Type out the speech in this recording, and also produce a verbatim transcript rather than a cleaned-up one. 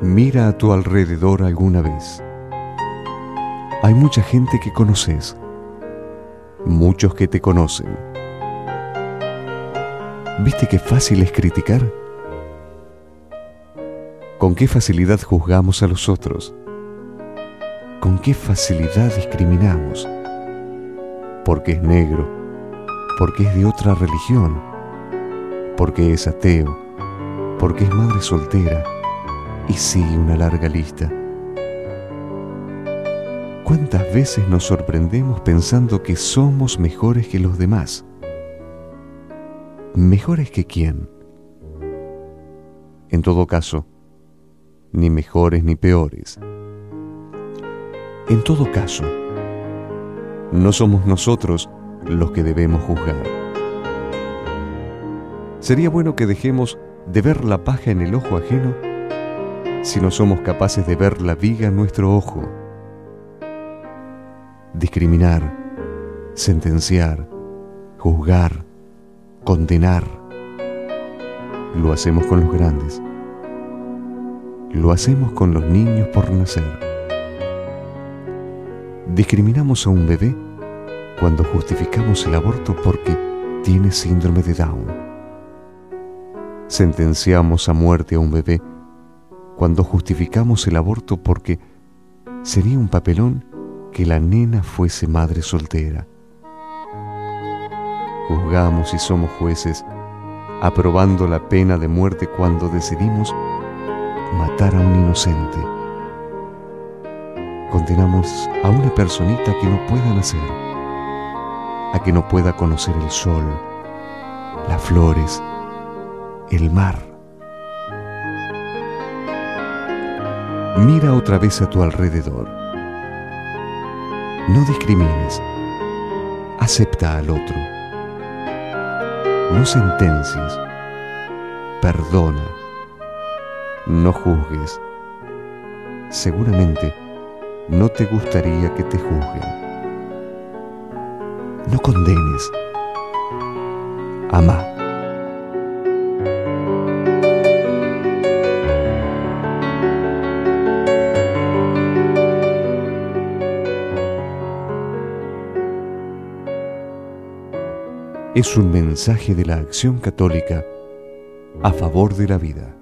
Mira a tu alrededor alguna vez. Hay mucha gente que conoces, muchos que te conocen. ¿Viste qué fácil es criticar? ¿Con qué facilidad juzgamos a los otros? ¿Con qué facilidad discriminamos? Porque es negro, porque es de otra religión, porque es ateo, porque es madre soltera, y sigue una larga lista. ¿Cuántas veces nos sorprendemos pensando que somos mejores que los demás? ¿Mejores que quién? En todo caso, ni mejores ni peores. En todo caso, no somos nosotros los que debemos juzgar. Sería bueno que dejemos de ver la paja en el ojo ajeno si no somos capaces de ver la viga en nuestro ojo. Discriminar, sentenciar, juzgar, condenar, lo hacemos con los grandes. Lo hacemos con los niños por nacer. Discriminamos a un bebé cuando justificamos el aborto porque tiene síndrome de Down. Sentenciamos a muerte a un bebé cuando justificamos el aborto porque sería un papelón que la nena fuese madre soltera. Juzgamos y somos jueces, aprobando la pena de muerte cuando decidimos matar a un inocente. Condenamos a una personita que no pueda nacer, a que no pueda conocer el sol, las flores, el mar. Mira otra vez a tu alrededor. No discrimines, acepta al otro. No sentencies, perdona, no juzgues. Seguramente no te gustaría que te juzguen. No condenes, ama. Es un mensaje de la Acción Católica a favor de la vida.